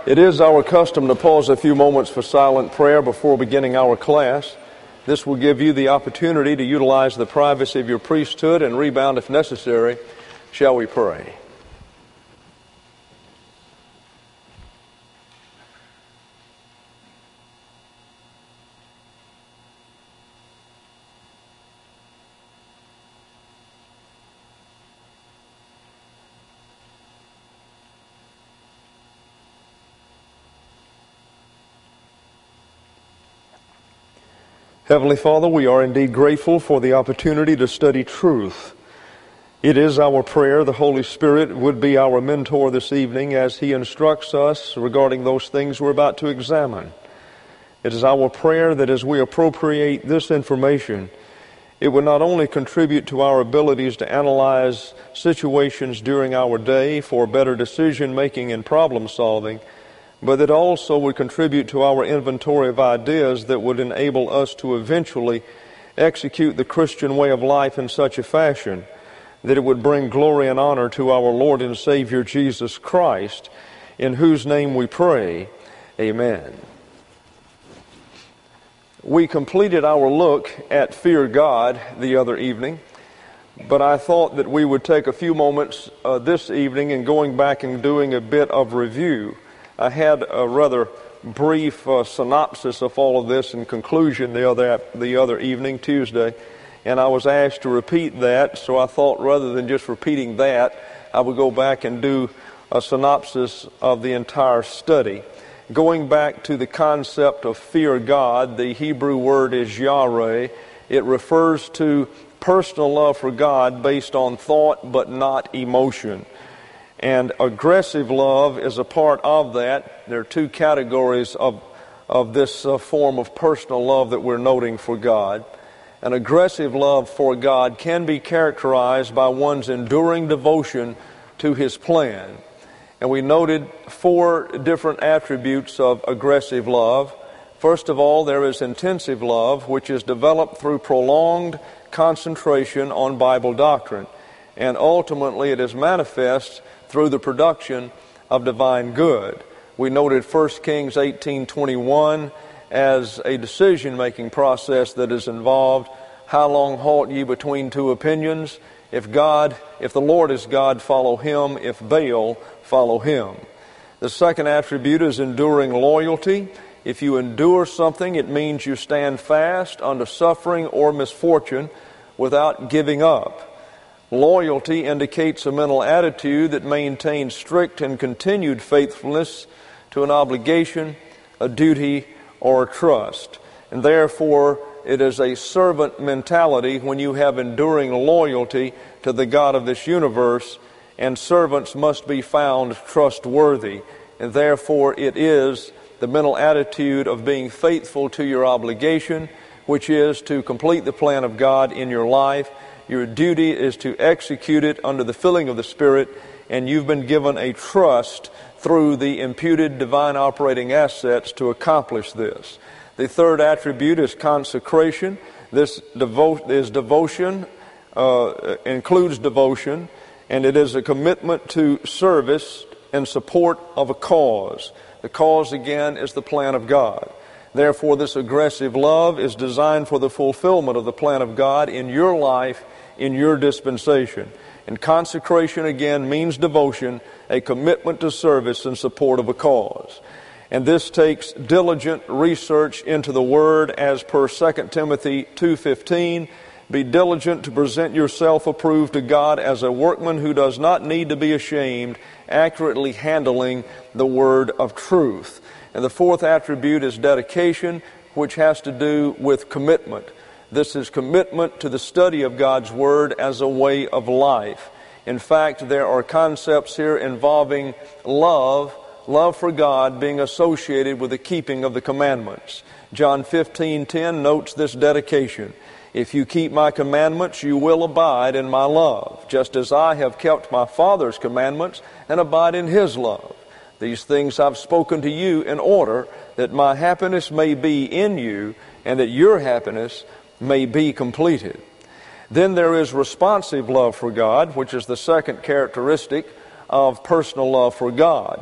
It is our custom to pause a few moments for silent prayer before beginning our class. This will give you the opportunity to utilize the privacy of your priesthood and rebound if necessary. Shall we pray? Heavenly Father, we are indeed grateful for the opportunity to study truth. It is our prayer the Holy Spirit would be our mentor this evening as He instructs us regarding those things we're about to examine. It is our prayer that as we appropriate this information, it would not only contribute to our abilities to analyze situations during our day for better decision-making and problem-solving, but it also would contribute to our inventory of ideas that would enable us to eventually execute the Christian way of life in such a fashion that it would bring glory and honor to our Lord and Savior Jesus Christ, in whose name we pray. Amen. We completed our look at Fear God the other evening, but I thought that we would take a few moments this evening in going back and doing a bit of review. I had a rather brief synopsis of all of this in conclusion the other evening, Tuesday, and I was asked to repeat that, so I thought rather than just repeating that, I would go back and do a synopsis of the entire study. Going back to the concept of fear God, the Hebrew word is yareh. It refers to personal love for God based on thought but not emotion. And aggressive love is a part of that. There are two categories of this form of personal love that we're noting for God. An aggressive love for God can be characterized by one's enduring devotion to His plan. And we noted 4 different attributes of aggressive love. First of all, there is intensive love, which is developed through prolonged concentration on Bible doctrine. And ultimately it is manifest through the production of divine good. We noted 1 Kings 18:21 as a decision-making process that is involved. How long halt ye between two opinions? If the Lord is God, follow Him. If Baal, follow him. The second attribute is enduring loyalty. If you endure something, it means you stand fast under suffering or misfortune without giving up. Loyalty indicates a mental attitude that maintains strict and continued faithfulness to an obligation, a duty, or a trust. And therefore, it is a servant mentality when you have enduring loyalty to the God of this universe, and servants must be found trustworthy. And therefore, it is the mental attitude of being faithful to your obligation, which is to complete the plan of God in your life. Your duty is to execute it under the filling of the Spirit, and you've been given a trust through the imputed divine operating assets to accomplish this. The third attribute is consecration. This includes devotion, and it is a commitment to service in support of a cause. The cause, again, is the plan of God. Therefore, this aggressive love is designed for the fulfillment of the plan of God in your life, in your dispensation. And consecration, again, means devotion, a commitment to service in support of a cause. And this takes diligent research into the Word as per 2 Timothy 2:15. Be diligent to present yourself approved to God as a workman who does not need to be ashamed, accurately handling the word of truth. And the fourth attribute is dedication, which has to do with commitment. This is commitment to the study of God's Word as a way of life. In fact, there are concepts here involving love for God being associated with the keeping of the commandments. John 15:10 notes this dedication. If you keep my commandments, you will abide in my love, just as I have kept my Father's commandments and abide in His love. These things I've spoken to you in order that my happiness may be in you and that your happiness may be completed. Then there is responsive love for God, which is the second characteristic of personal love for God.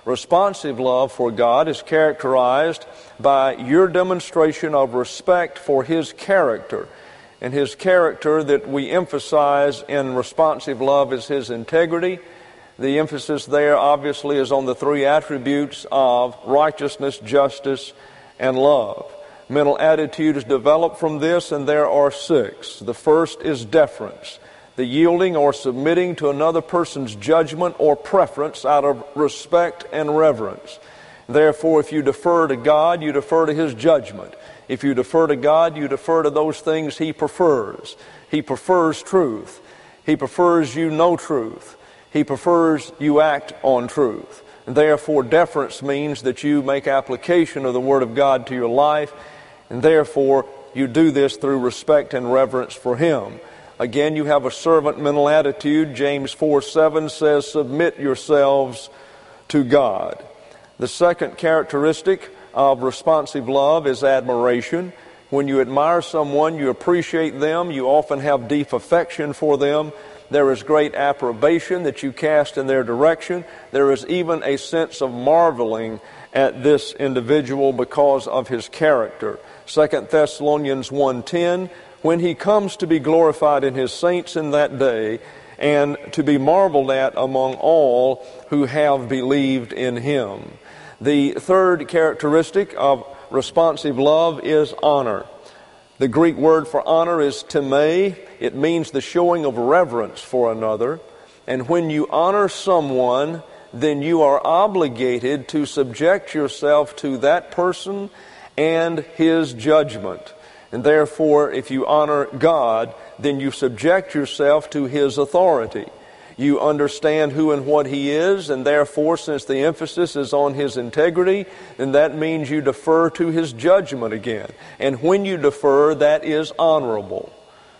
Responsive love for God is characterized by your demonstration of respect for His character. And His character that we emphasize in responsive love is His integrity. The emphasis there obviously is on the three attributes of righteousness, justice, and love. Mental attitude is developed from this, and there are 6. The first is deference, the yielding or submitting to another person's judgment or preference out of respect and reverence. Therefore, if you defer to God, you defer to His judgment. If you defer to God, you defer to those things He prefers. He prefers truth. He prefers you know truth. He prefers you act on truth. And therefore, deference means that you make application of the Word of God to your life, and therefore, you do this through respect and reverence for Him. Again, you have a servant mental attitude. James 4:7 says, submit yourselves to God. The second characteristic of responsive love is admiration. When you admire someone, you appreciate them, you often have deep affection for them. There is great approbation that you cast in their direction. There is even a sense of marveling at this individual because of his character. 2 Thessalonians 1:10, when He comes to be glorified in His saints in that day, and to be marveled at among all who have believed in Him. The third characteristic of responsive love is honor. The Greek word for honor is timē. It means the showing of reverence for another. And when you honor someone, then you are obligated to subject yourself to that person and his judgment. And therefore, if you honor God, then you subject yourself to His authority. You understand who and what He is, and therefore, since the emphasis is on His integrity, then that means you defer to His judgment again. And when you defer, that is honorable.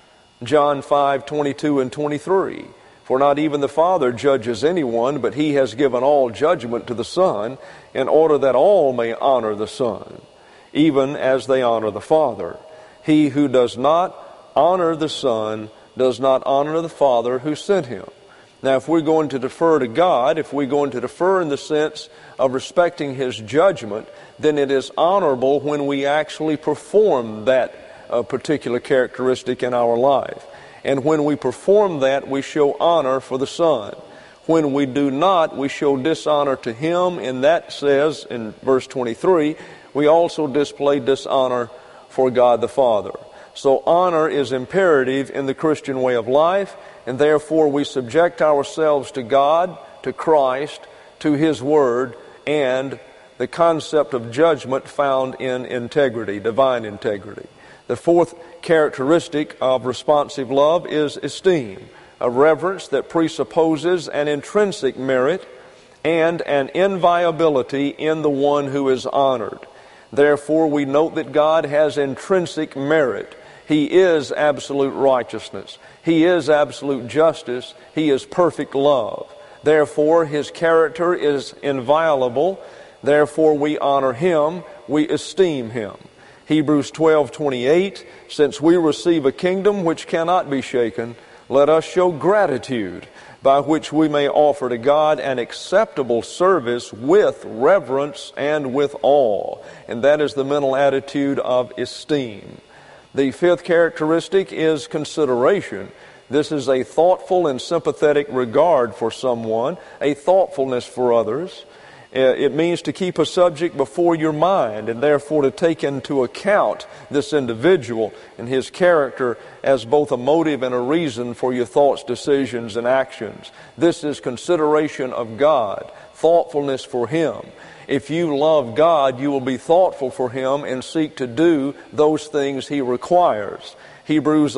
John 5:22 and 23. For not even the Father judges anyone, but He has given all judgment to the Son, in order that all may honor the Son, even as they honor the Father. He who does not honor the Son does not honor the Father who sent Him. Now, if we're going to defer to God, if we're going to defer in the sense of respecting His judgment, then it is honorable when we actually perform that particular characteristic in our life. And when we perform that, we show honor for the Son. When we do not, we show dishonor to Him, and that says in verse 23, we also display dishonor for God the Father. So honor is imperative in the Christian way of life, and therefore we subject ourselves to God, to Christ, to His Word, and the concept of judgment found in integrity, divine integrity. The fourth characteristic of responsive love is esteem, a reverence that presupposes an intrinsic merit and an inviolability in the one who is honored. Therefore, we note that God has intrinsic merit. He is absolute righteousness. He is absolute justice. He is perfect love. Therefore, His character is inviolable. Therefore, we honor Him. We esteem Him. Hebrews 12:28, since we receive a kingdom which cannot be shaken, let us show gratitude, by which we may offer to God an acceptable service with reverence and with awe. And that is the mental attitude of esteem. The fifth characteristic is consideration. This is a thoughtful and sympathetic regard for someone, a thoughtfulness for others. It means to keep a subject before your mind and therefore to take into account this individual and his character as both a motive and a reason for your thoughts, decisions, and actions. This is consideration of God, thoughtfulness for Him. If you love God, you will be thoughtful for Him and seek to do those things He requires. Hebrews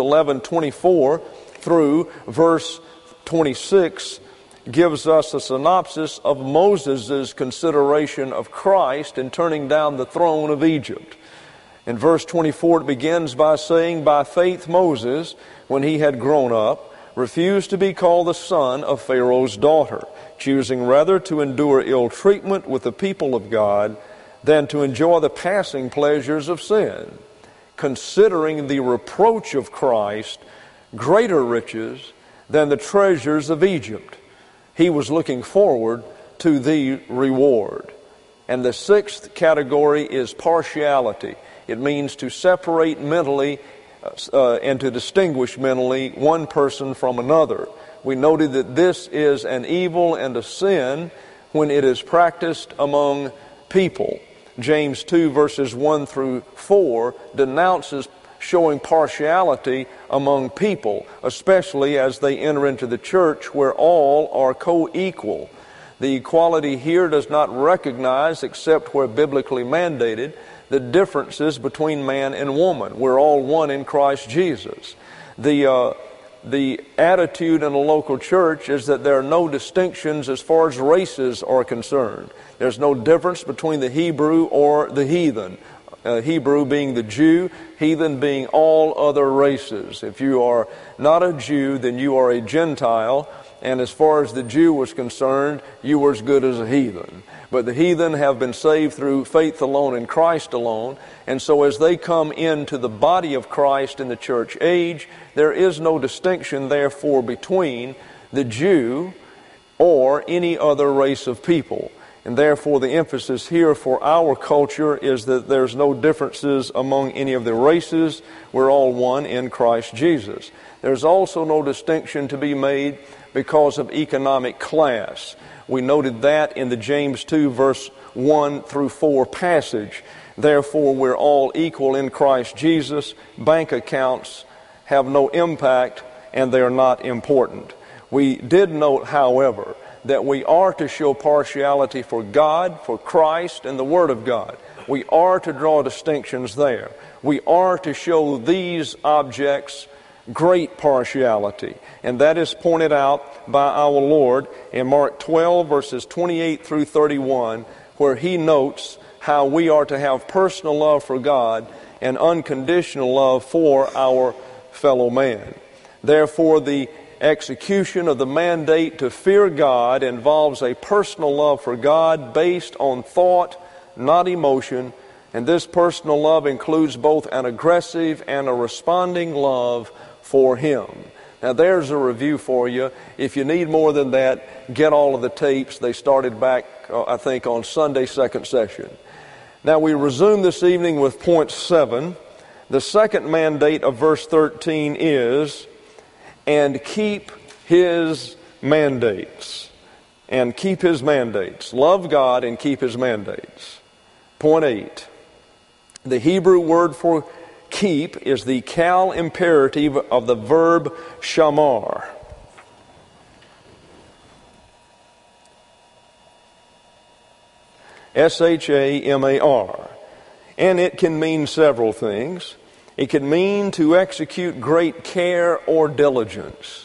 11:24 through verse 26 gives us a synopsis of Moses' consideration of Christ in turning down the throne of Egypt. In verse 24 it begins by saying, by faith Moses, when he had grown up, refused to be called the son of Pharaoh's daughter, choosing rather to endure ill treatment with the people of God than to enjoy the passing pleasures of sin, considering the reproach of Christ greater riches than the treasures of Egypt. He was looking forward to the reward. And the sixth category is partiality. It means to separate mentally and to distinguish mentally one person from another. We noted that this is an evil and a sin when it is practiced among people. James 2 verses 1 through 4 denounces showing partiality among people, especially as they enter into the church where all are co-equal. The equality here does not recognize, except where biblically mandated, the differences between man and woman. We're all one in Christ Jesus. The attitude in a local church is that there are no distinctions as far as races are concerned. There's no difference between the Hebrew or the heathen. Hebrew being the Jew, heathen being all other races. If you are not a Jew, then you are a Gentile, and as far as the Jew was concerned, you were as good as a heathen. But the heathen have been saved through faith alone in Christ alone, and so as they come into the body of Christ in the church age, there is no distinction, therefore, between the Jew or any other race of people. And therefore, the emphasis here for our culture is that there's no differences among any of the races. We're all one in Christ Jesus. There's also no distinction to be made because of economic class. We noted that in the James 2 verse 1 through 4 passage. Therefore, we're all equal in Christ Jesus. Bank accounts have no impact and they're not important. We did note, however, that we are to show partiality for God, for Christ, and the Word of God. We are to draw distinctions there. We are to show these objects great partiality. And that is pointed out by our Lord in Mark 12, verses 28 through 31, where He notes how we are to have personal love for God and unconditional love for our fellow man. Therefore, the execution of the mandate to fear God involves a personal love for God based on thought, not emotion, and this personal love includes both an aggressive and a responding love for Him. Now there's a review for you. If you need more than that, get all of the tapes. They started back, I think, on Sunday, second session. Now we resume this evening with point 7. The second mandate of verse 13 is, and keep His mandates. And keep His mandates. Love God and keep His mandates. Point 8. The Hebrew word for keep is the cal imperative of the verb shamar. S-H-A-M-A-R. And it can mean several things. It can mean to execute great care or diligence.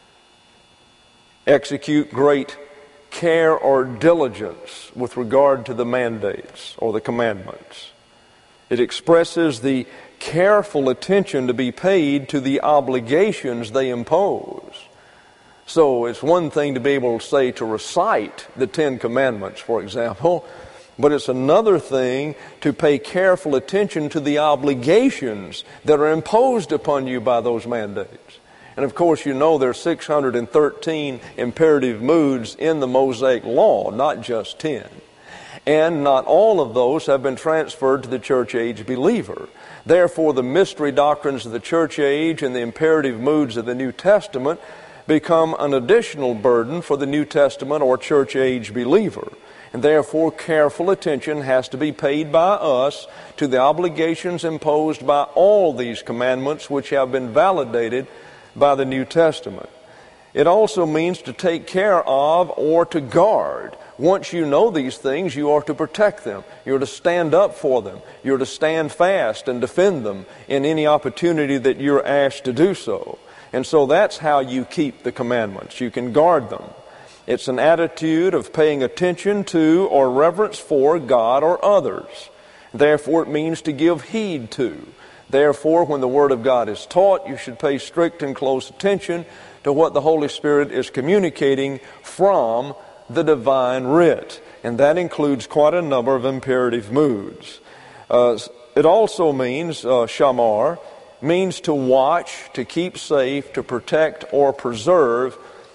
Execute great care or diligence with regard to the mandates or the commandments. It expresses the careful attention to be paid to the obligations they impose. So it's one thing to be able to say to recite the 10 Commandments, for example, but it's another thing to pay careful attention to the obligations that are imposed upon you by those mandates. And of course, you know there are 613 imperative moods in the Mosaic Law, not just 10. And not all of those have been transferred to the church age believer. Therefore, the mystery doctrines of the church age and the imperative moods of the New Testament become an additional burden for the New Testament or church age believer. And therefore, careful attention has to be paid by us to the obligations imposed by all these commandments which have been validated by the New Testament. It also means to take care of or to guard. Once you know these things, you are to protect them. You're to stand up for them. You're to stand fast and defend them in any opportunity that you're asked to do so. And so that's how you keep the commandments. You can guard them. It's an attitude of paying attention to or reverence for God or others. Therefore, it means to give heed to. Therefore, when the Word of God is taught, you should pay strict and close attention to what the Holy Spirit is communicating from the divine writ. And that includes quite a number of imperative moods. It also means, shamar, means to watch, to keep safe, to protect or preserve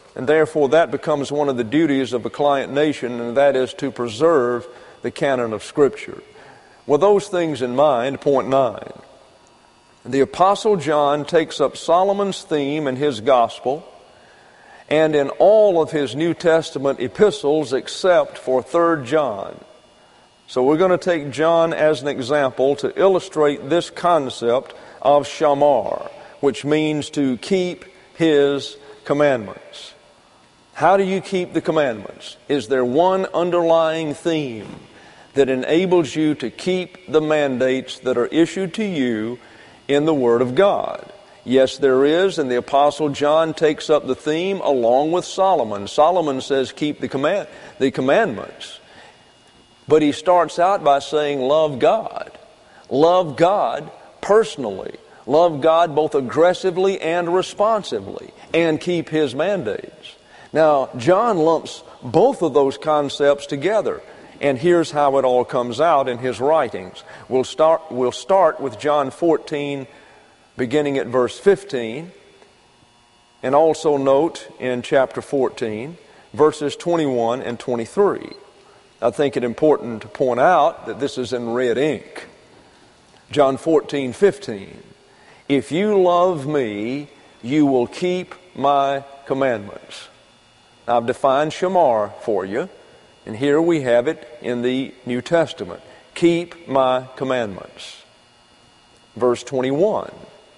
And therefore, that becomes one of the duties of a client nation, and that is to preserve the canon of Scripture. With those things in mind, point 9, the Apostle John takes up Solomon's theme in his gospel and in all of his New Testament epistles except for 3 John. So we're going to take John as an example to illustrate this concept of shamar, which means to keep his commandments. How do you keep the commandments? Is there one underlying theme that enables you to keep the mandates that are issued to you in the Word of God? Yes, there is, and the Apostle John takes up the theme along with Solomon. Solomon says keep the commandments. But he starts out by saying love God. Love God personally. Love God both aggressively and responsively, and keep His mandates. Now, John lumps both of those concepts together, and here's how it all comes out in his writings. We'll start with John 14, beginning at verse 15, and also note in chapter 14, verses 21 and 23. I think it important to point out that this is in red ink. John 14:15. If you love me, you will keep my commandments. Now, I've defined shamar for you, and here we have it in the New Testament. Keep my commandments. Verse 21.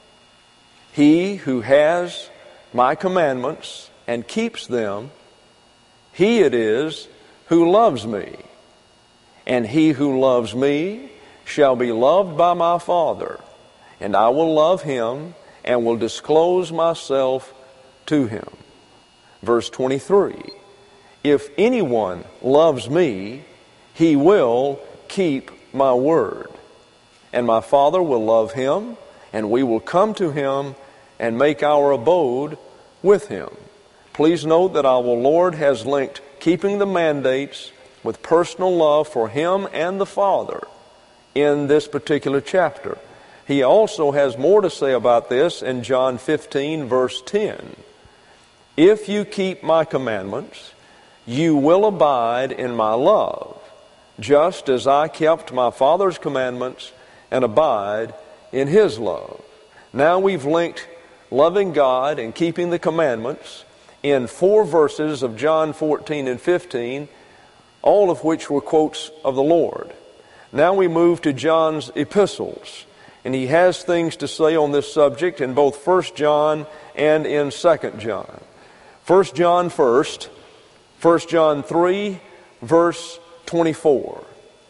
He who has my commandments and keeps them, he it is who loves me. And he who loves me shall be loved by my Father, and I will love him and will disclose myself to him. Verse 23, if anyone loves me, he will keep my word, and my Father will love him, and we will come to him and make our abode with him. Please note that our Lord has linked keeping the mandates with personal love for Him and the Father in this particular chapter. He also has more to say about this in John 15, verse 10. If you keep my commandments, you will abide in my love, just as I kept my Father's commandments and abide in His love. Now we've linked loving God and keeping the commandments in 4 verses of John 14 and 15, all of which were quotes of the Lord. Now we move to John's epistles, and he has things to say on this subject in both 1 John and in 2 John. 1 John first, 1 John 3, verse 24.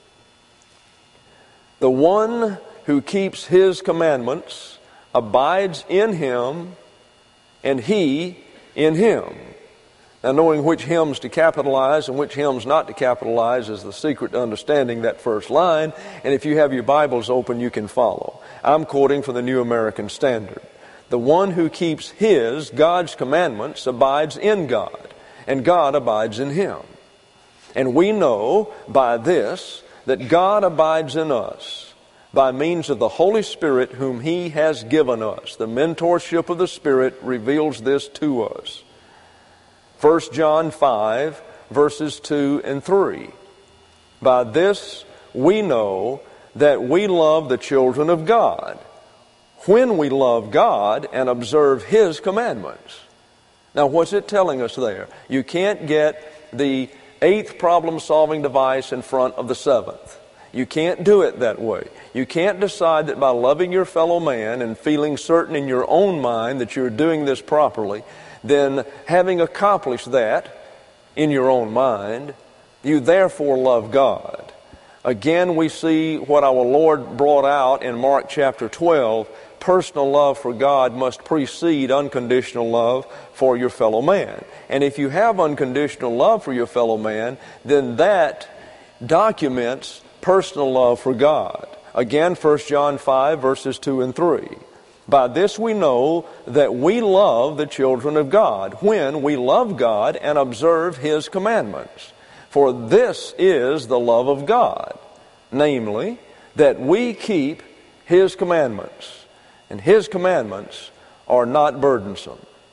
The one who keeps His commandments abides in Him, and He in him. Now, knowing which hymns to capitalize and which hymns not to capitalize is the secret to understanding that first line. And if you have your Bibles open, you can follow. I'm quoting from the New American Standard. The one who keeps his, God's commandments, abides in God, and God abides in him. And we know by this that God abides in us by means of the Holy Spirit whom He has given us. The mentorship of the Spirit reveals this to us. 1 John 5, verses 2 and 3. By this we know that we love the children of God, when we love God and observe His commandments. Now, what's it telling us there? You can't get the 8th problem-solving device in front of the 7th. You can't do it that way. You can't decide that by loving your fellow man and feeling certain in your own mind that you're doing this properly, then having accomplished that in your own mind, you therefore love God. Again, we see what our Lord brought out in Mark chapter 12. Personal love for God must precede unconditional love for your fellow man. And if you have unconditional love for your fellow man, then that documents personal love for God. Again, 1 John 5, verses 2 and 3. By this we know that we love the children of God, when we love God and observe His commandments. For this is the love of God, namely, that we keep His commandments. And His commandments are not burdensome.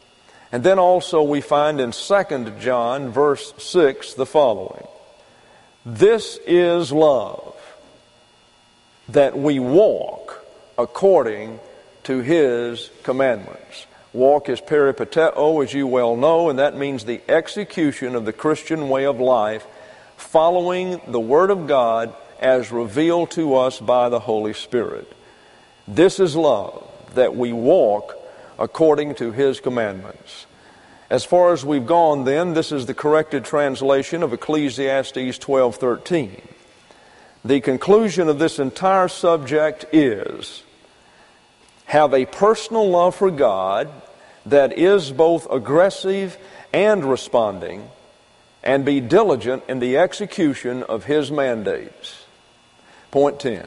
And then also we find in 2 John verse 6 the following. This is love, that we walk according to His commandments. Walk is peripateo, as you well know, and that means the execution of the Christian way of life, following the Word of God as revealed to us by the Holy Spirit. This is love, that we walk according to His commandments. As far as we've gone then, this is the corrected translation of Ecclesiastes 12:13. The conclusion of this entire subject is, have a personal love for God that is both aggressive and responding, and be diligent in the execution of His mandates. Point 10.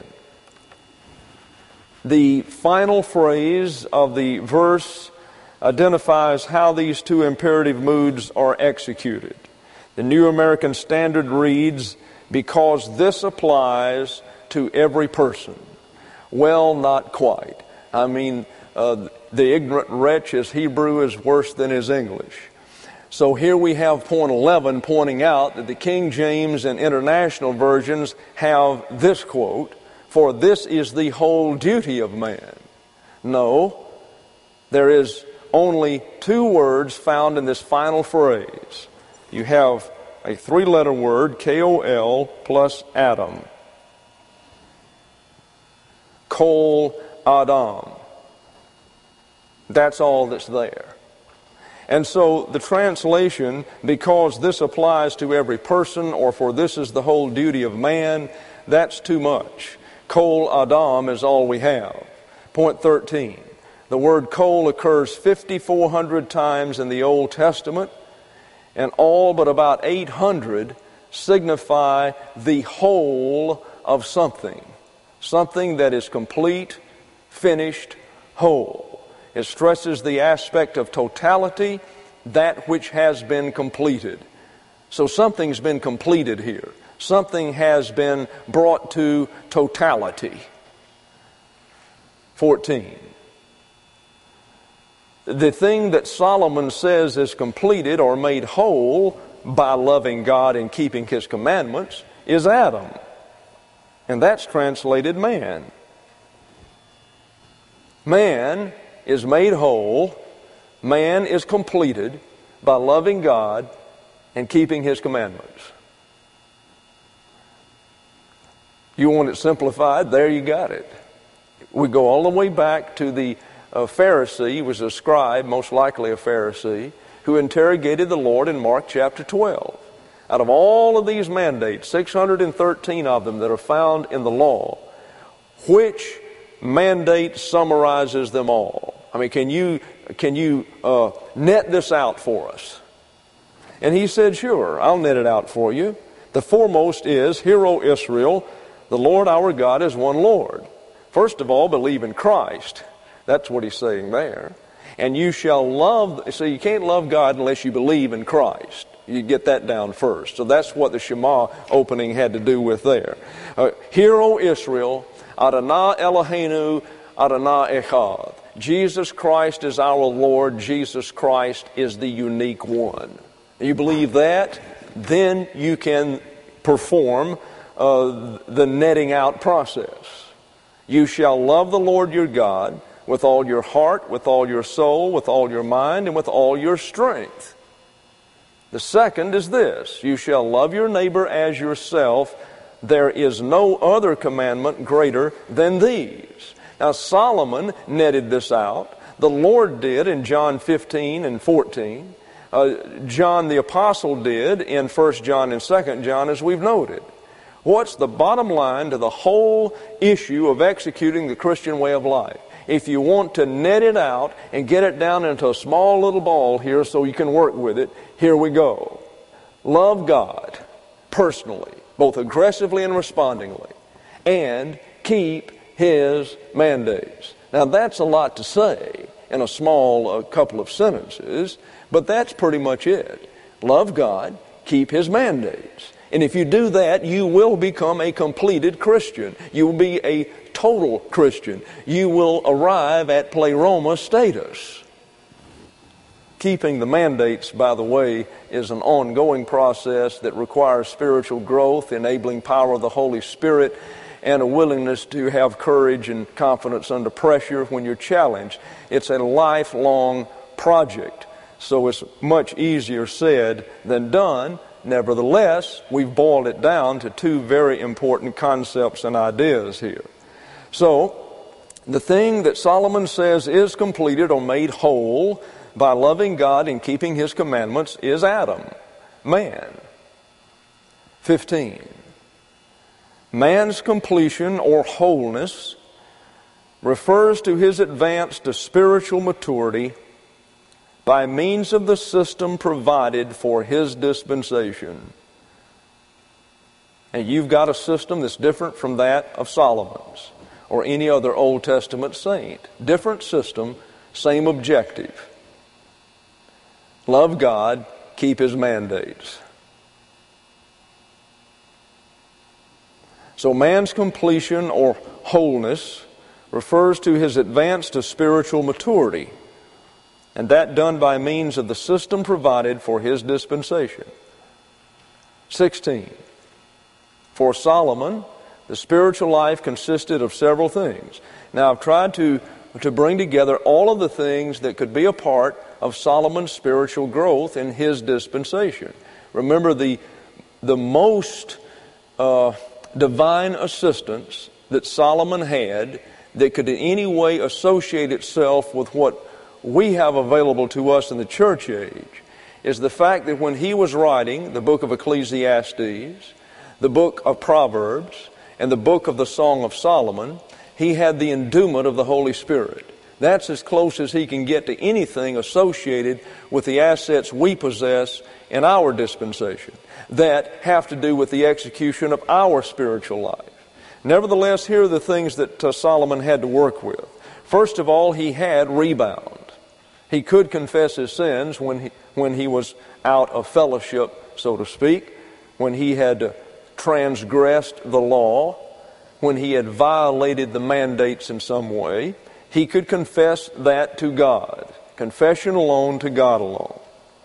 The final phrase of the verse identifies how these two imperative moods are executed. The New American Standard reads, because this applies to every person. Well, not quite. I mean, the ignorant wretch, his Hebrew is worse than his English. So here we have point 11 pointing out that the King James and International versions have this quote, for this is the whole duty of man. No, there is only two words found in this final phrase. You have a three-letter word, K-O-L, plus Adam. Kol Adam. That's all that's there. And so the translation, because this applies to every person, or for this is the whole duty of man, that's too much. Kol Adam is all we have. Point 13. The word kol occurs 5,400 times in the Old Testament, and all but about 800 signify the whole of something. Something that is complete, finished, whole. It stresses the aspect of totality, that which has been completed. So something's been completed here. Something has been brought to totality. 14. The thing that Solomon says is completed or made whole by loving God and keeping His commandments is Adam. And that's translated man. Man is made whole, man is completed by loving God and keeping His commandments. You want it simplified? There you got it. We go all the way back to the Pharisee. He was a scribe, most likely a Pharisee, who interrogated the Lord in Mark chapter 12. Out of all of these mandates, 613 of them that are found in the law, which mandate summarizes them all? I mean, can you net this out for us? And he said, sure, I'll net it out for you. The foremost is, Hear, O Israel, the Lord our God is one Lord. First of all, believe in Christ. That's what he's saying there. And you shall love, so you can't love God unless you believe in Christ. You get that down first. So that's what the Shema opening had to do with there. Hear, O Israel, Adonai Eloheinu, Adonai Echad. Jesus Christ is our Lord. Jesus Christ is the unique one. You believe that? Then you can perform the netting out process. You shall love the Lord your God with all your heart, with all your soul, with all your mind, and with all your strength. The second is this: you shall love your neighbor as yourself. There is no other commandment greater than these. Now Solomon netted this out. The Lord did in John 15 and 14. John the Apostle did in 1 John and 2 John, as we've noted. What's the bottom line to the whole issue of executing the Christian way of life? If you want to net it out and get it down into a small little ball here so you can work with it, here we go. Love God personally, both aggressively and respondingly, and keep His mandates. Now that's a lot to say in a small couple of sentences, but that's pretty much it. Love God, keep His mandates. And if you do that, you will become a completed Christian. You will be a total Christian. You will arrive at pleroma status. Keeping the mandates, by the way, is an ongoing process that requires spiritual growth, enabling power of the Holy Spirit, and a willingness to have courage and confidence under pressure when you're challenged. It's a lifelong project, so it's much easier said than done. Nevertheless, we've boiled it down to two very important concepts and ideas here. So, the thing that Solomon says is completed or made whole by loving God and keeping His commandments is Adam, man. 15. Man's completion or wholeness refers to his advance to spiritual maturity by means of the system provided for his dispensation. And you've got a system that's different from that of Solomon's or any other Old Testament saint. Different system, same objective. Love God, keep His mandates. So man's completion or wholeness refers to his advance to spiritual maturity, and that done by means of the system provided for his dispensation. 16. For Solomon, the spiritual life consisted of several things. Now, I've tried to bring together all of the things that could be a part of Solomon's spiritual growth in his dispensation. Remember, the most divine assistance that Solomon had that could in any way associate itself with what we have available to us in the church age is the fact that when he was writing the book of Ecclesiastes, the book of Proverbs, and the book of the Song of Solomon, he had the endowment of the Holy Spirit. That's as close as he can get to anything associated with the assets we possess in our dispensation that have to do with the execution of our spiritual life. Nevertheless, here are the things that Solomon had to work with. First of all, he had rebound. He could confess his sins when he was out of fellowship, so to speak, when he had transgressed the law, when he had violated the mandates in some way. He could confess that to God. Confession alone to God alone.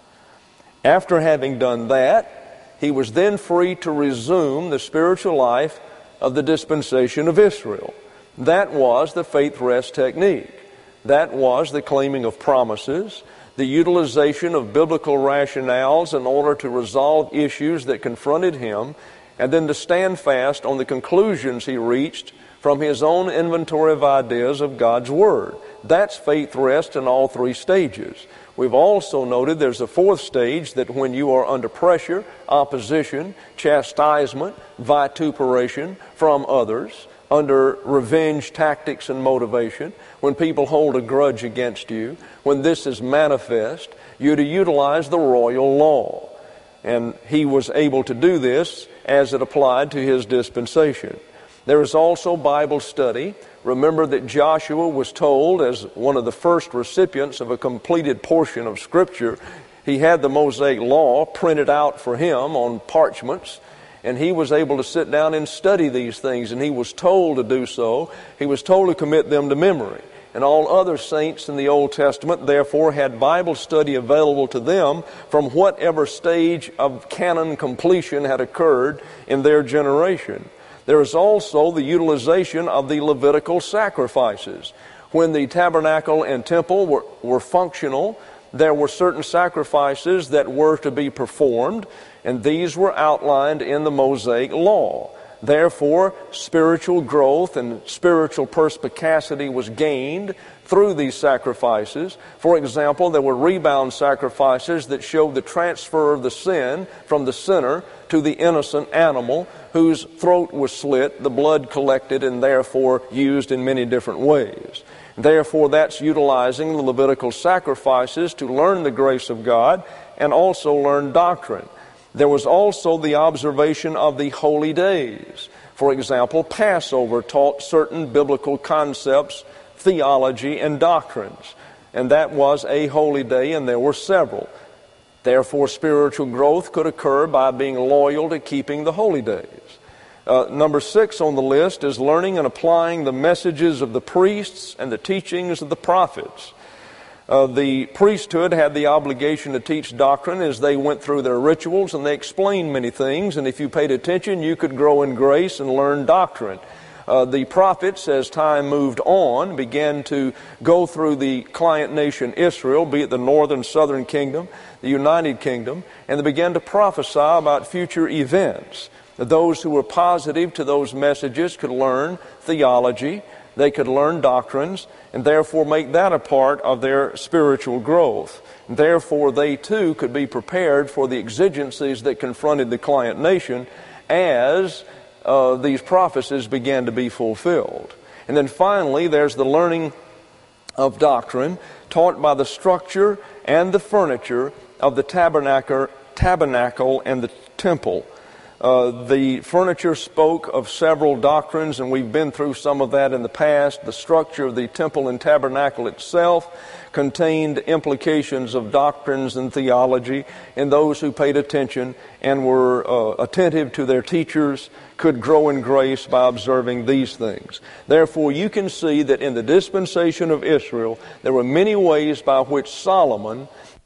After having done that, he was then free to resume the spiritual life of the dispensation of Israel. That was the faith rest technique. That was the claiming of promises, the utilization of biblical rationales in order to resolve issues that confronted him, and then to stand fast on the conclusions he reached from his own inventory of ideas of God's Word. That's faith rest in all three stages. We've also noted there's a fourth stage that when you are under pressure, opposition, chastisement, vituperation from others, under revenge tactics and motivation, when people hold a grudge against you, when this is manifest, you're to utilize the royal law. And he was able to do this as it applied to his dispensation. There is also Bible study. Remember that Joshua was told, as one of the first recipients of a completed portion of Scripture, he had the Mosaic Law printed out for him on parchments, and he was able to sit down and study these things, and he was told to do so. He was told to commit them to memory. And all other saints in the Old Testament, therefore, had Bible study available to them from whatever stage of canon completion had occurred in their generation. There is also the utilization of the Levitical sacrifices. When the tabernacle and temple were functional, there were certain sacrifices that were to be performed, and these were outlined in the Mosaic Law. Therefore, spiritual growth and spiritual perspicacity was gained through these sacrifices. For example, there were rebound sacrifices that showed the transfer of the sin from the sinner to the innocent animal whose throat was slit, the blood collected, and therefore used in many different ways. Therefore, that's utilizing the Levitical sacrifices to learn the grace of God and also learn doctrine. There was also the observation of the holy days. For example, Passover taught certain biblical concepts, theology, and doctrines. And that was a holy day, and there were several. Therefore, spiritual growth could occur by being loyal to keeping the holy days. Number 6 on the list is learning and applying the messages of the priests and the teachings of the prophets. The priesthood had the obligation to teach doctrine as they went through their rituals, and they explained many things, and if you paid attention, you could grow in grace and learn doctrine. The prophets, as time moved on, began to go through the client nation Israel, be it the northern, southern kingdom, the United Kingdom, and they began to prophesy about future events. Those who were positive to those messages could learn theology, they could learn doctrines, and therefore make that a part of their spiritual growth. Therefore, they too could be prepared for the exigencies that confronted the client nation as these prophecies began to be fulfilled. And then finally, there's the learning of doctrine taught by the structure and the furniture of the tabernacle and the temple. The furniture spoke of several doctrines, and we've been through some of that in the past. The structure of the temple and tabernacle itself contained implications of doctrines and theology, and those who paid attention and were attentive to their teachers could grow in grace by observing these things. Therefore, you can see that in the dispensation of Israel, there were many ways by which Solomon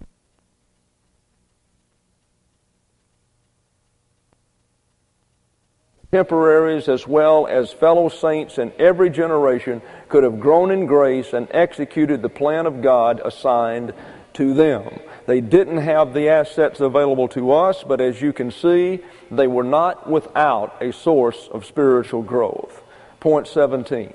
contemporaries as well as fellow saints in every generation could have grown in grace and executed the plan of God assigned to them. They didn't have the assets available to us, but as you can see, they were not without a source of spiritual growth. Point 17.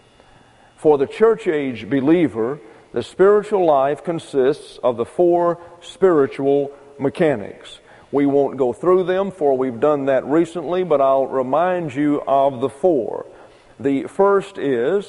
For the church age believer, the spiritual life consists of the four spiritual mechanics. We won't go through them, for we've done that recently, but I'll remind you of the four. The first is,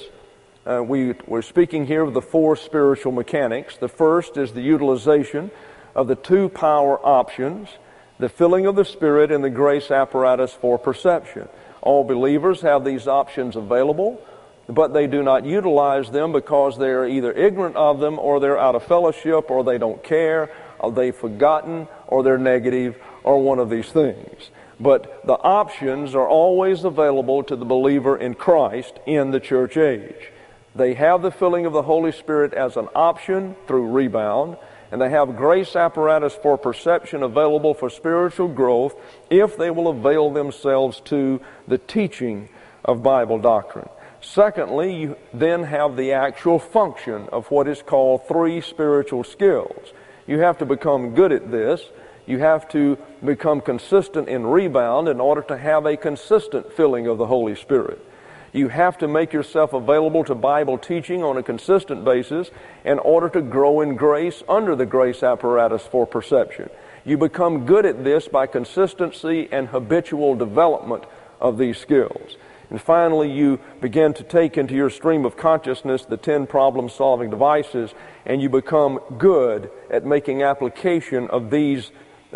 we're speaking here of the four spiritual mechanics. The first is the utilization of the two power options, the filling of the Spirit and the grace apparatus for perception. All believers have these options available, but they do not utilize them because they're either ignorant of them, or they're out of fellowship, or they don't care, or they've forgotten, or they're negative, or one of these things. But the options are always available to the believer in Christ in the church age. They have the filling of the Holy Spirit as an option through rebound, and they have grace apparatus for perception available for spiritual growth if they will avail themselves to the teaching of Bible doctrine. Secondly, you then have the actual function of what is called three spiritual skills. You have to become good at this. You have to become consistent in rebound in order to have a consistent filling of the Holy Spirit. You have to make yourself available to Bible teaching on a consistent basis in order to grow in grace under the grace apparatus for perception. You become good at this by consistency and habitual development of these skills. And finally, you begin to take into your stream of consciousness the 10 problem-solving devices, and you become good at making application of these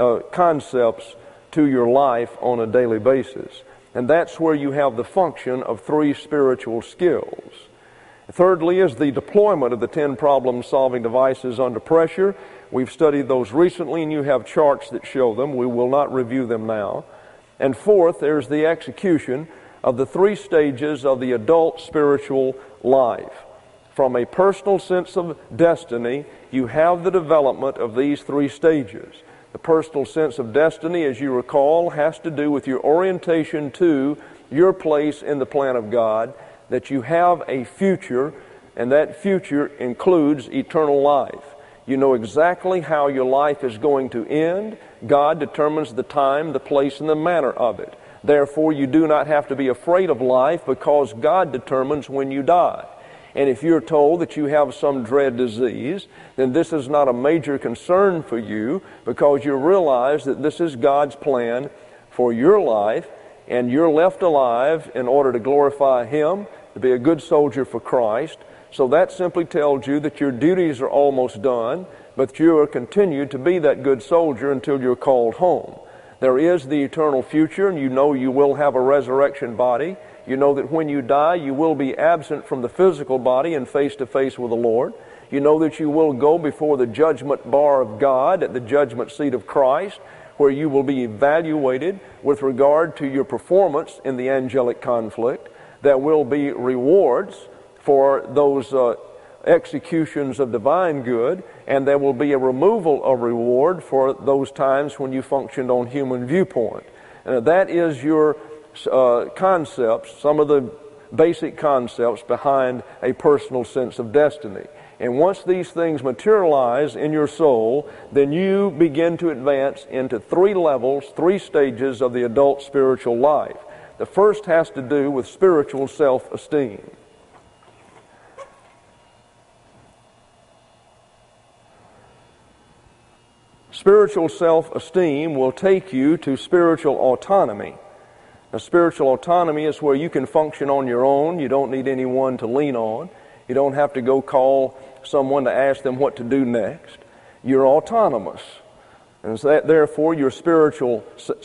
concepts to your life on a daily basis. And that's where you have the function of three spiritual skills. Thirdly is the deployment of the 10 problem-solving devices under pressure. We've studied those recently, and you have charts that show them. We will not review them now. And fourth, there's the execution of the three stages of the adult spiritual life. From a personal sense of destiny, you have the development of these three stages. The personal sense of destiny, as you recall, has to do with your orientation to your place in the plan of God, that you have a future, and that future includes eternal life. You know exactly how your life is going to end. God determines the time, the place, and the manner of it. Therefore, you do not have to be afraid of life because God determines when you die. And if you're told that you have some dread disease, then this is not a major concern for you because you realize that this is God's plan for your life, and you're left alive in order to glorify Him, to be a good soldier for Christ. So that simply tells you that your duties are almost done, but you are continued to be that good soldier until you're called home. There is the eternal future, and you know you will have a resurrection body. You know that when you die, you will be absent from the physical body and face to face with the Lord. You know that you will go before the judgment bar of God at the judgment seat of Christ, where you will be evaluated with regard to your performance in the angelic conflict. There will be rewards for those executions of divine good, and there will be a removal of reward for those times when you functioned on human viewpoint. That is your concepts, some of the basic concepts behind a personal sense of destiny. And once these things materialize in your soul, then you begin to advance into 3 levels, 3 stages of the adult spiritual life. The first has to do with spiritual self-esteem. Spiritual self-esteem will take you to spiritual autonomy. Now, spiritual autonomy is where you can function on your own. You don't need anyone to lean on. You don't have to go call someone to ask them what to do next. You're autonomous. And so therefore, your spiritual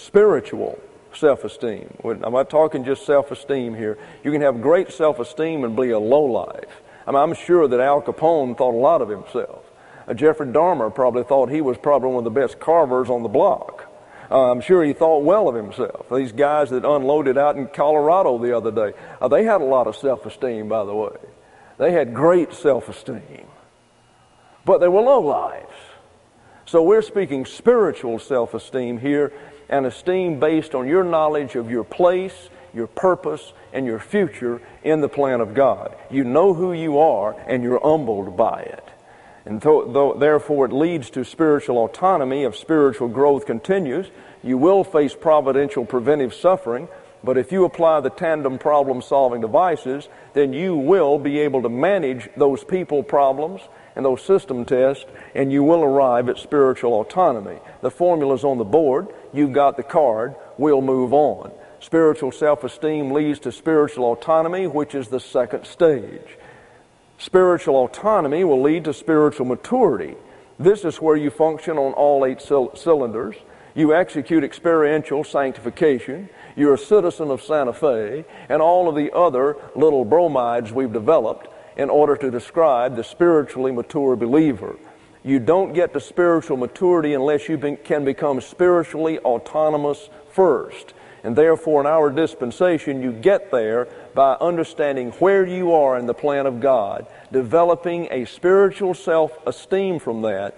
self-esteem. I'm not talking just self-esteem here. You can have great self-esteem and be a lowlife. I'm sure that Al Capone thought a lot of himself. Jeffrey Dahmer probably thought he was probably one of the best carvers on the block. I'm sure he thought well of himself. These guys that unloaded out in Colorado the other day, they had a lot of self-esteem, by the way. They had great self-esteem. But they were lowlives. So we're speaking spiritual self-esteem here, and esteem based on your knowledge of your place, your purpose, and your future in the plan of God. You know who you are, and you're humbled by it. And therefore it leads to spiritual autonomy. If spiritual growth continues, you will face providential preventive suffering, but if you apply the tandem problem-solving devices, then you will be able to manage those people problems and those system tests, and you will arrive at spiritual autonomy. The formula's on the board. You've got the card. We'll move on. Spiritual self-esteem leads to spiritual autonomy, which is the second stage. Spiritual autonomy will lead to spiritual maturity. This is where you function on all 8 cylinders. You execute experiential sanctification. You're a citizen of Santa Fe, and all of the other little bromides we've developed in order to describe the spiritually mature believer. You don't get to spiritual maturity unless you can become spiritually autonomous first. And therefore, in our dispensation, you get there by understanding where you are in the plan of God, developing a spiritual self-esteem from that,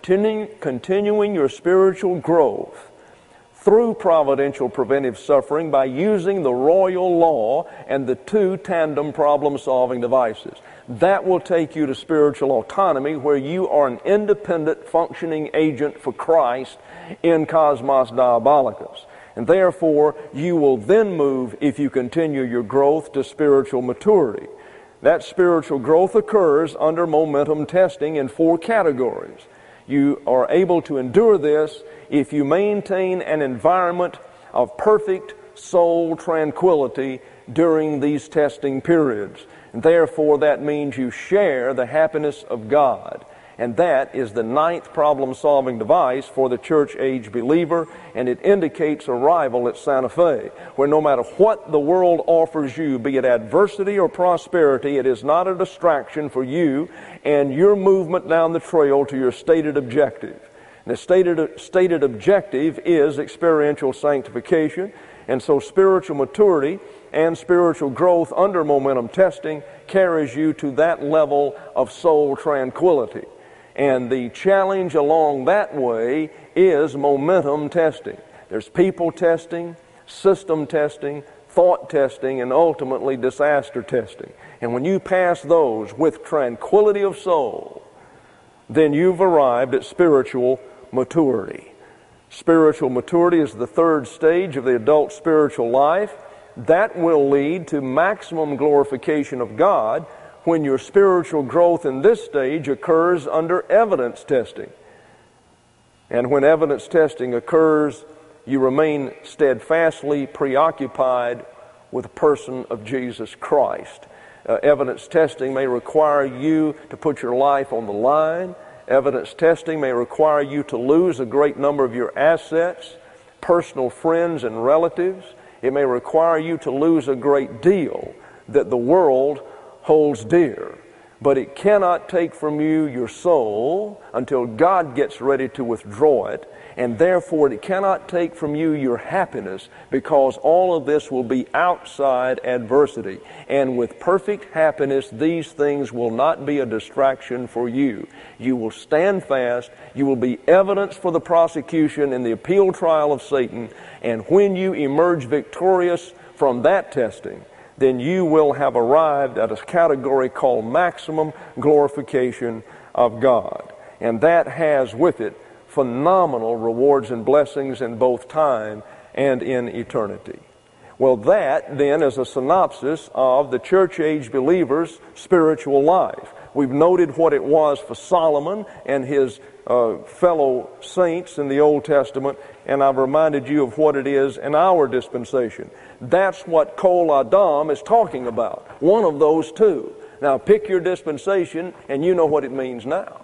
continuing your spiritual growth through providential preventive suffering by using the royal law and the 2 tandem problem-solving devices. That will take you to spiritual autonomy, where you are an independent functioning agent for Christ in Cosmos Diabolicus. And therefore, you will then move, if you continue your growth, to spiritual maturity. That spiritual growth occurs under momentum testing in 4 categories. You are able to endure this if you maintain an environment of perfect soul tranquility during these testing periods. And therefore, that means you share the happiness of God. And that is the 9th problem-solving device for the church-age believer, and it indicates arrival at Santa Fe, where no matter what the world offers you, be it adversity or prosperity, it is not a distraction for you and your movement down the trail to your stated objective. And the stated objective is experiential sanctification, and so spiritual maturity and spiritual growth under momentum testing carries you to that level of soul tranquility. And the challenge along that way is momentum testing. There's people testing, system testing, thought testing, and ultimately disaster testing. And when you pass those with tranquility of soul, then you've arrived at spiritual maturity. Spiritual maturity is the 3rd stage of the adult spiritual life. That will lead to maximum glorification of God when your spiritual growth in this stage occurs under evidence testing. And when evidence testing occurs, you remain steadfastly preoccupied with the person of Jesus Christ. Evidence testing may require you to put your life on the line. Evidence testing may require you to lose a great number of your assets, personal friends and relatives. It may require you to lose a great deal that the world holds dear. but it cannot take from you your soul until God gets ready to withdraw it, and therefore it cannot take from you your happiness, because all of this will be outside adversity. And with perfect happiness, these things will not be a distraction for you. You will stand fast, you will be evidence for the prosecution in the appeal trial of Satan, and when you emerge victorious from that testing, then you will have arrived at a category called maximum glorification of God. And that has with it phenomenal rewards and blessings in both time and in eternity. Well, that then is a synopsis of the church age believer's spiritual life. We've noted what it was for Solomon and his fellow saints in the Old Testament, and I've reminded you of what it is in our dispensation. That's what Kol Adam is talking about, one of those two. Now pick your dispensation and you know what it means now.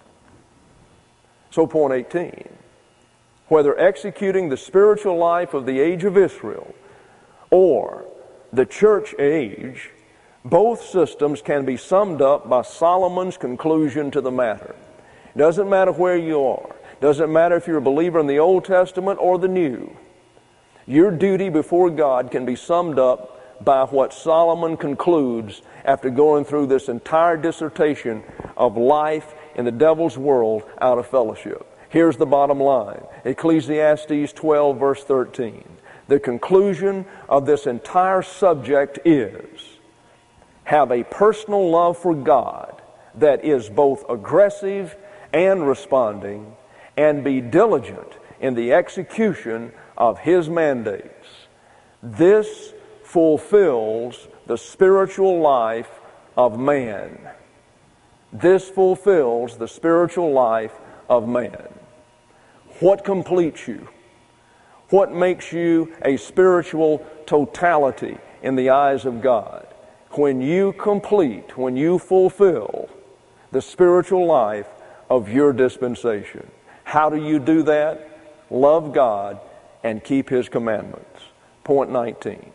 So point 18, whether executing the spiritual life of the age of Israel or the church age, both systems can be summed up by Solomon's conclusion to the matter. It doesn't matter where you are. It doesn't matter if you're a believer in the Old Testament or the New. Your duty before God can be summed up by what Solomon concludes after going through this entire dissertation of life in the devil's world out of fellowship. Here's the bottom line. Ecclesiastes 12 verse 13. The conclusion of this entire subject is, have a personal love for God that is both aggressive and responding, and be diligent in the execution of His mandates. This fulfills the spiritual life of man. This fulfills the spiritual life of man. What completes you? What makes you a spiritual totality in the eyes of God? When you complete, when you fulfill the spiritual life of your dispensation. How do you do that? Love God and keep His commandments. Point 19.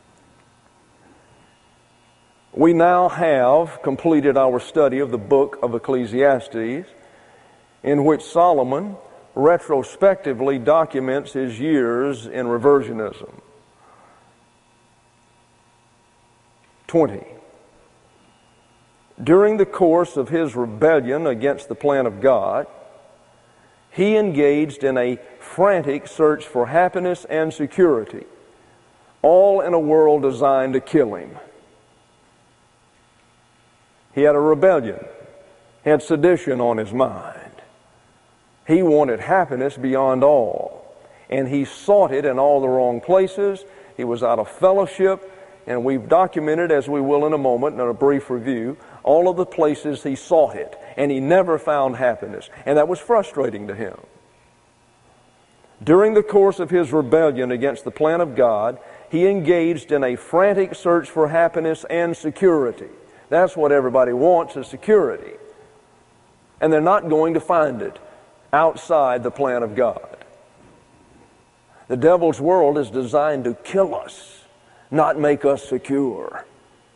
We now have completed our study of the book of Ecclesiastes, in which Solomon retrospectively documents his years in reversionism. 20. During the course of his rebellion against the plan of God, he engaged in a frantic search for happiness and security, all in a world designed to kill him. He had a rebellion. He had sedition on his mind. He wanted happiness beyond all, and he sought it in all the wrong places. He was out of fellowship, and we've documented, as we will in a moment, in a brief review, all of the places he sought it, and he never found happiness, and that was frustrating to him. During the course of his rebellion against the plan of God, he engaged in a frantic search for happiness and security. That's what everybody wants, is security. And they're not going to find it outside the plan of God. The devil's world is designed to kill us, not make us secure.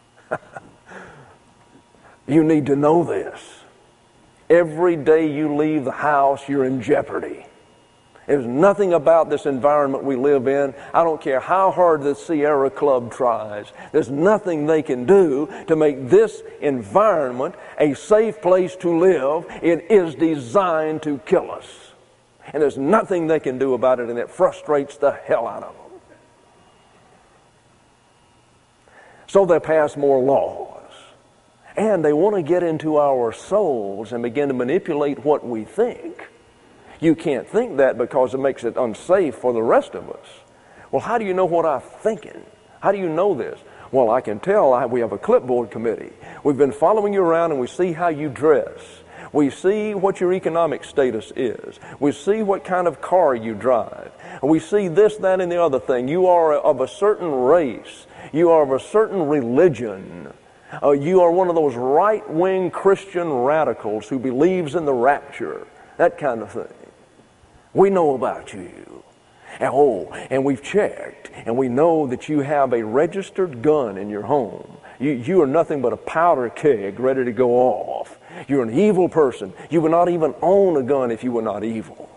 You need to know this. Every day you leave the house, you're in jeopardy. There's nothing about this environment we live in. I don't care how hard the Sierra Club tries. There's nothing they can do to make this environment a safe place to live. It is designed to kill us. And there's nothing they can do about it, and it frustrates the hell out of them. So they pass more laws. And they want to get into our souls and begin to manipulate what we think. You can't think that because it makes it unsafe for the rest of us. Well, how do you know what I'm thinking? How do you know this? Well, I can tell. We have a clipboard committee. We've been following you around, and we see how you dress. We see what your economic status is. We see what kind of car you drive. We see this, that, and the other thing. You are of a certain race. You are of a certain religion. You are one of those right-wing Christian radicals who believes in the rapture. That kind of thing. We know about you. And we've checked, and we know that you have a registered gun in your home. You are nothing but a powder keg ready to go off. You're an evil person. You would not even own a gun if you were not evil.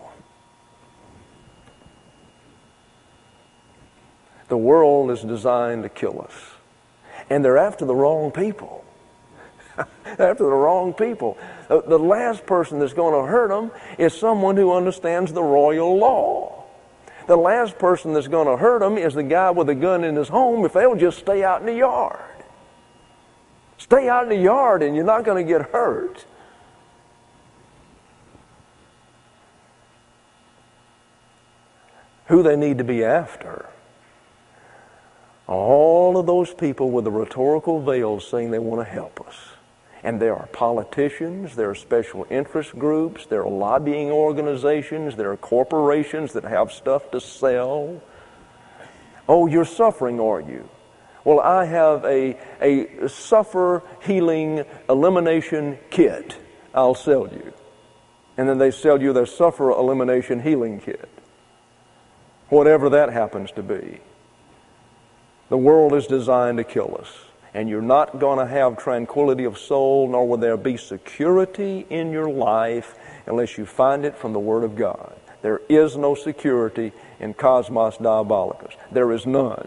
The world is designed to kill us. And they're after the wrong people. They're after the wrong people. The last person that's going to hurt them is someone who understands the royal law. The last person that's going to hurt them is the guy with a gun in his home if they'll just stay out in the yard. Stay out in the yard and you're not going to get hurt. Who they need to be after. All of those people with the rhetorical veils saying they want to help us. And there are politicians, there are special interest groups, there are lobbying organizations, there are corporations that have stuff to sell. Oh, you're suffering, are you? Well, I have a suffer healing elimination kit I'll sell you. And then they sell you their suffer elimination healing kit. Whatever that happens to be. The world is designed to kill us. And you're not going to have tranquility of soul, nor will there be security in your life unless you find it from the Word of God. There is no security in Cosmos Diabolicus. There is none.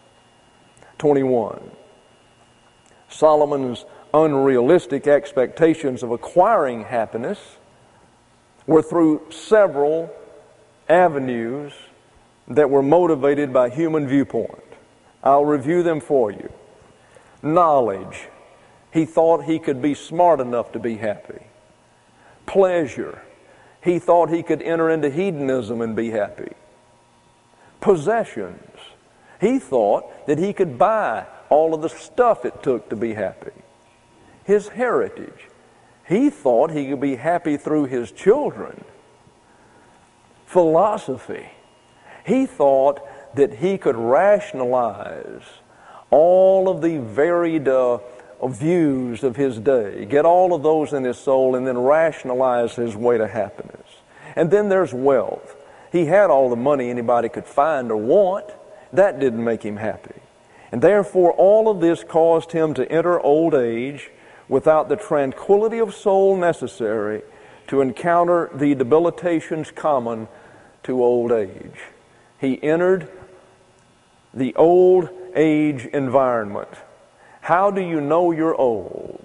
21. Solomon's unrealistic expectations of acquiring happiness were through several avenues that were motivated by human viewpoint. I'll review them for you. Knowledge. He thought he could be smart enough to be happy. Pleasure. He thought he could enter into hedonism and be happy. Possessions. He thought that he could buy all of the stuff it took to be happy. His heritage. He thought he could be happy through his children. Philosophy. He thought that he could rationalize all of the varied views of his day, get all of those in his soul, and then rationalize his way to happiness. And then there's wealth. He had all the money anybody could find or want. That didn't make him happy. And therefore, all of this caused him to enter old age without the tranquility of soul necessary to encounter the debilitations common to old age. He entered the old age environment. How do you know you're old?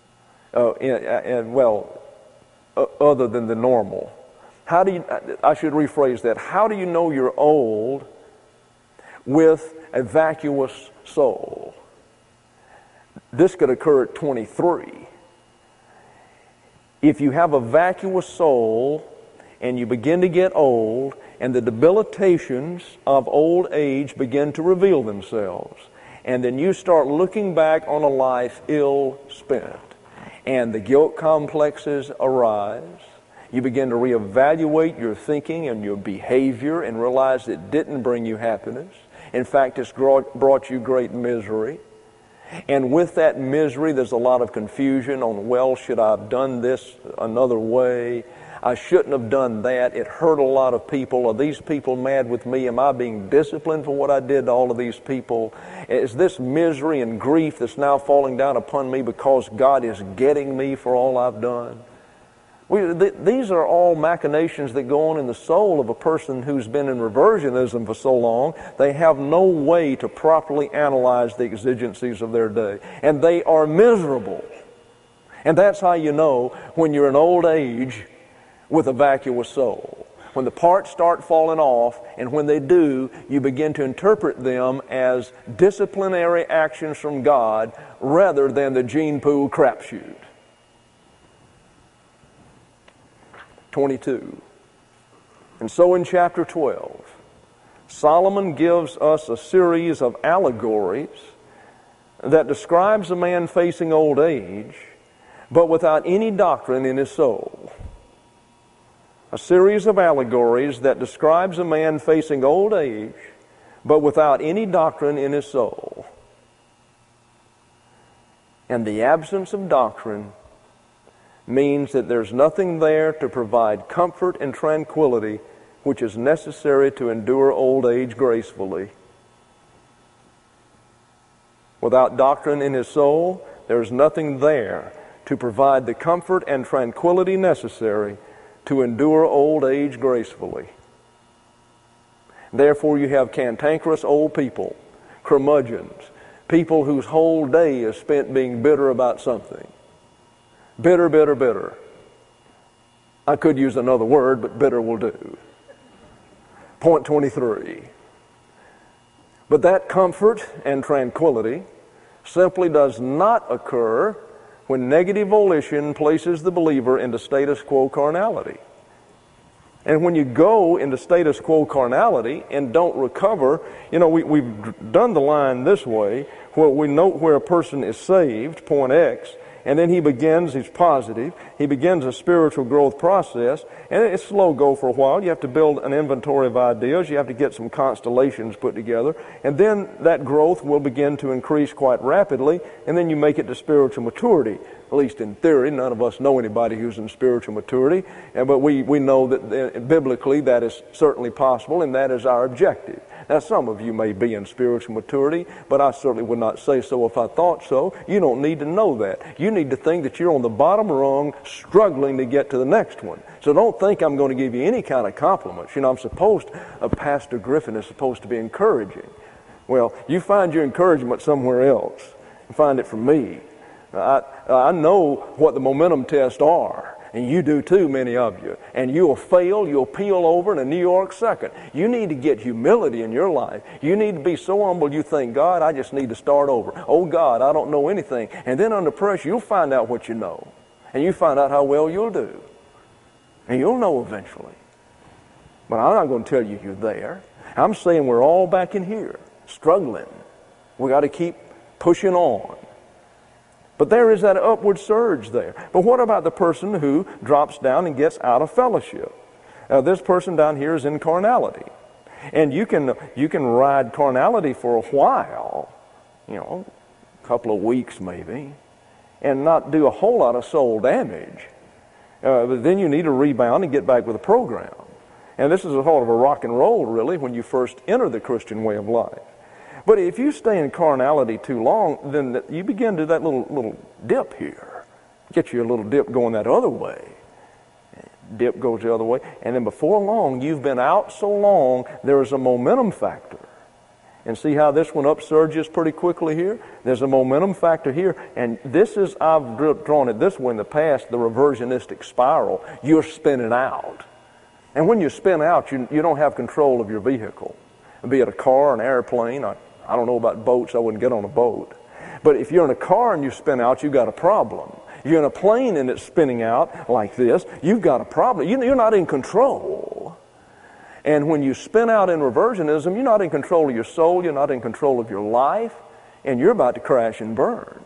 Other than the normal. I should rephrase that. How do you know you're old with a vacuous soul? This could occur at 23. If you have a vacuous soul and you begin to get old, and the debilitations of old age begin to reveal themselves. And then you start looking back on a life ill spent. And the guilt complexes arise. You begin to reevaluate your thinking and your behavior and realize it didn't bring you happiness. In fact, it's brought you great misery. And with that misery, there's a lot of confusion on, well, should I have done this another way? I shouldn't have done that. It hurt a lot of people. Are these people mad with me? Am I being disciplined for what I did to all of these people? Is this misery and grief that's now falling down upon me because God is getting me for all I've done? These are all machinations that go on in the soul of a person who's been in reversionism for so long. They have no way to properly analyze the exigencies of their day. And they are miserable. And that's how you know when you're in old age with a vacuous soul. When the parts start falling off, and when they do, you begin to interpret them as disciplinary actions from God rather than the gene pool crapshoot. 22. And so in chapter 12, Solomon gives us a series of allegories that describes a man facing old age, but without any doctrine in his soul. A series of allegories that describes a man facing old age, but without any doctrine in his soul. And the absence of doctrine means that there's nothing there to provide comfort and tranquility which is necessary to endure old age gracefully. Without doctrine in his soul, there is nothing there to provide the comfort and tranquility necessary to endure old age gracefully. Therefore, you have cantankerous old people, curmudgeons, people whose whole day is spent being bitter about something. Bitter, bitter, bitter. I could use another word, but bitter will do. Point 23. But that comfort and tranquility simply does not occur when negative volition places the believer into status quo carnality. And when you go into status quo carnality and don't recover, we've done the line this way, where we note where a person is saved, point X, and then he's positive, he begins a spiritual growth process, and it's slow go for a while. You have to build an inventory of ideas, you have to get some constellations put together, and then that growth will begin to increase quite rapidly, and then you make it to spiritual maturity. At least in theory. None of us know anybody who's in spiritual maturity, but we know that biblically that is certainly possible, and that is our objective. Now, some of you may be in spiritual maturity, but I certainly would not say so if I thought so. You don't need to know that. You need to think that you're on the bottom rung, struggling to get to the next one. So don't think I'm going to give you any kind of compliments. Pastor Griffin is supposed to be encouraging. Well, you find your encouragement somewhere else. You find it from me. I know what the momentum tests are, and you do too, many of you. And you'll fail, you'll peel over in a New York second. You need to get humility in your life. You need to be so humble you think, God, I just need to start over. Oh, God, I don't know anything. And then under pressure, you'll find out what you know. And you find out how well you'll do. And you'll know eventually. But I'm not going to tell you you're there. I'm saying we're all back in here, struggling. We got to keep pushing on. But there is that upward surge there. But what about the person who drops down and gets out of fellowship? This person down here is in carnality. And you can ride carnality for a while, a couple of weeks maybe, and not do a whole lot of soul damage. But then you need to rebound and get back with the program. And this is a sort of a rock and roll, really, when you first enter the Christian way of life. But if you stay in carnality too long, then you begin to do that little dip here. Get you a little dip going that other way. Dip goes the other way. And then before long, you've been out so long, there is a momentum factor. And see how this one upsurges pretty quickly here? There's a momentum factor here. And this is, I've drawn it this way in the past, the reversionistic spiral. You're spinning out. And when you spin out, you don't have control of your vehicle. Be it a car, an airplane. I don't know about boats. I wouldn't get on a boat. But if you're in a car and you spin out, you've got a problem. You're in a plane and it's spinning out like this, you've got a problem. You're not in control. And when you spin out in reversionism, you're not in control of your soul, you're not in control of your life, and you're about to crash and burn.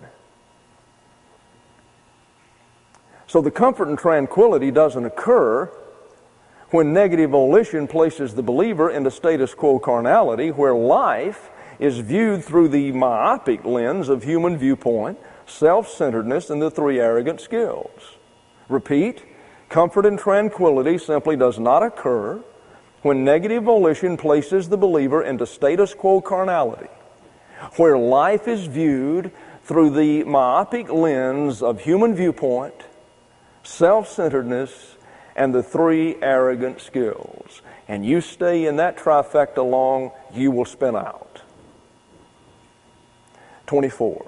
So the comfort and tranquility doesn't occur when negative volition places the believer into status quo carnality, where life is viewed through the myopic lens of human viewpoint, self-centeredness, and the three arrogant skills. Repeat, comfort and tranquility simply does not occur when negative volition places the believer into status quo carnality, where life is viewed through the myopic lens of human viewpoint, self-centeredness, and the three arrogant skills. And you stay in that trifecta long, you will spin out. 24.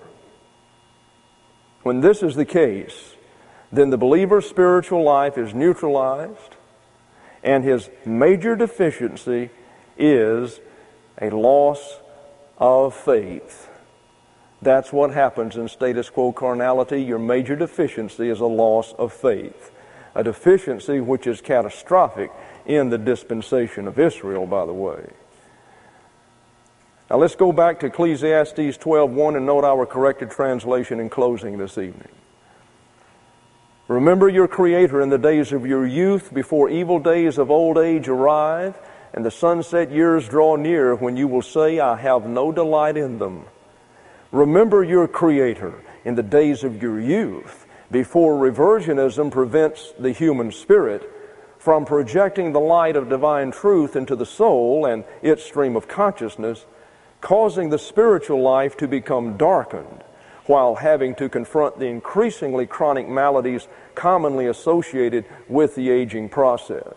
When this is the case, then the believer's spiritual life is neutralized, and his major deficiency is a loss of faith. That's what happens in status quo carnality. Your major deficiency is a loss of faith. A deficiency which is catastrophic in the dispensation of Israel, by the way. Now let's go back to Ecclesiastes 12:1 and note our corrected translation in closing this evening. Remember your Creator in the days of your youth, before evil days of old age arrive, and the sunset years draw near, when you will say, I have no delight in them. Remember your Creator in the days of your youth, before reversionism prevents the human spirit from projecting the light of divine truth into the soul and its stream of consciousness, causing the spiritual life to become darkened while having to confront the increasingly chronic maladies commonly associated with the aging process.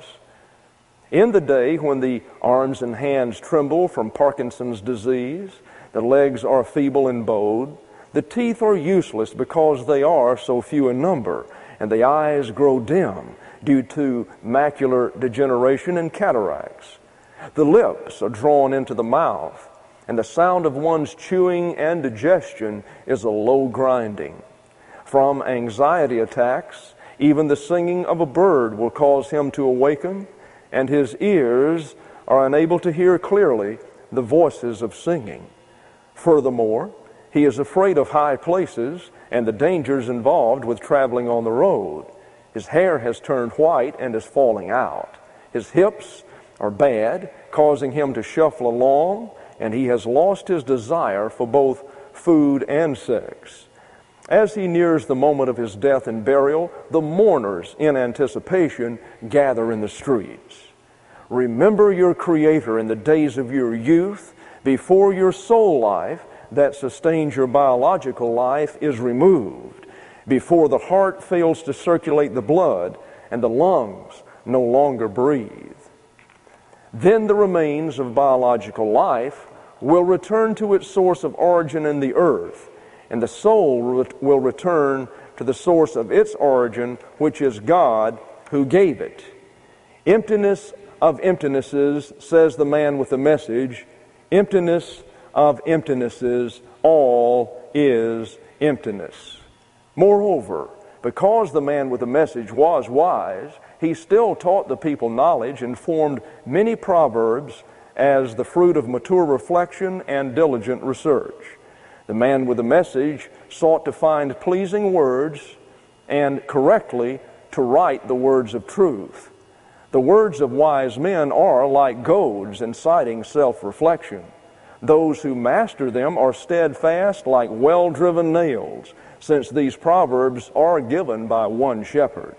In the day when the arms and hands tremble from Parkinson's disease, the legs are feeble and bowed, the teeth are useless because they are so few in number, and the eyes grow dim due to macular degeneration and cataracts. The lips are drawn into the mouth, and the sound of one's chewing and digestion is a low grinding. From anxiety attacks, even the singing of a bird will cause him to awaken, and his ears are unable to hear clearly the voices of singing. Furthermore, he is afraid of high places and the dangers involved with traveling on the road. His hair has turned white and is falling out. His hips are bad, causing him to shuffle along, and he has lost his desire for both food and sex. As he nears the moment of his death and burial, the mourners in anticipation gather in the streets. Remember your Creator in the days of your youth, before your soul life that sustains your biological life is removed, before the heart fails to circulate the blood and the lungs no longer breathe. Then the remains of biological life will return to its source of origin in the earth, and the soul will return to the source of its origin, which is God who gave it. Emptiness of emptinesses, says the man with the message, emptiness of emptinesses, all is emptiness. Moreover, because the man with the message was wise, he still taught the people knowledge and formed many proverbs as the fruit of mature reflection and diligent research. The man with the message sought to find pleasing words and correctly to write the words of truth. The words of wise men are like goads inciting self-reflection. Those who master them are steadfast like well-driven nails, since these proverbs are given by one shepherd.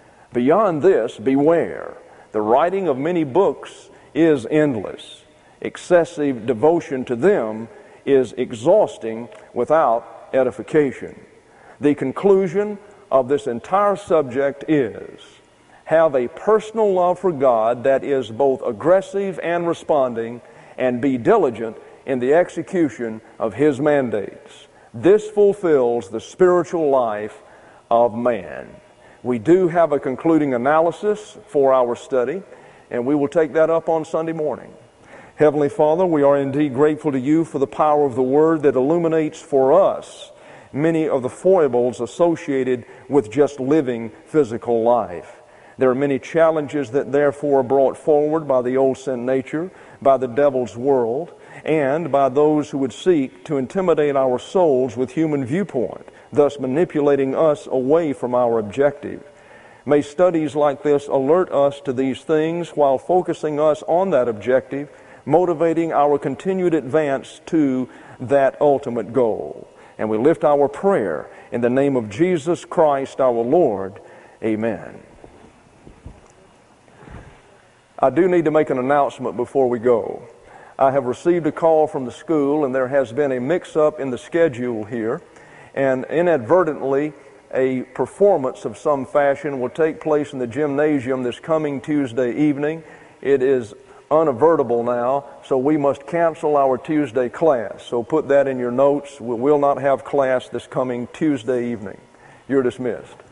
Beyond this, beware. The writing of many books is endless. Excessive devotion to them is exhausting without edification. The conclusion of this entire subject is, have a personal love for God that is both aggressive and responding, and be diligent in the execution of His mandates. This fulfills the spiritual life of man. We do have a concluding analysis for our study, and we will take that up on Sunday morning. Heavenly Father, we are indeed grateful to You for the power of the Word that illuminates for us many of the foibles associated with just living physical life. There are many challenges that therefore are brought forward by the old sin nature, by the devil's world, and by those who would seek to intimidate our souls with human viewpoint, thus manipulating us away from our objective. May studies like this alert us to these things while focusing us on that objective, motivating our continued advance to that ultimate goal. And we lift our prayer in the name of Jesus Christ our Lord. Amen. I do need to make an announcement before we go. I have received a call from the school, and there has been a mix-up in the schedule here, and inadvertently a performance of some fashion will take place in the gymnasium this coming Tuesday evening. It is unavertible now, so we must cancel our Tuesday class. So put that in your notes. We will not have class this coming Tuesday evening. You're dismissed.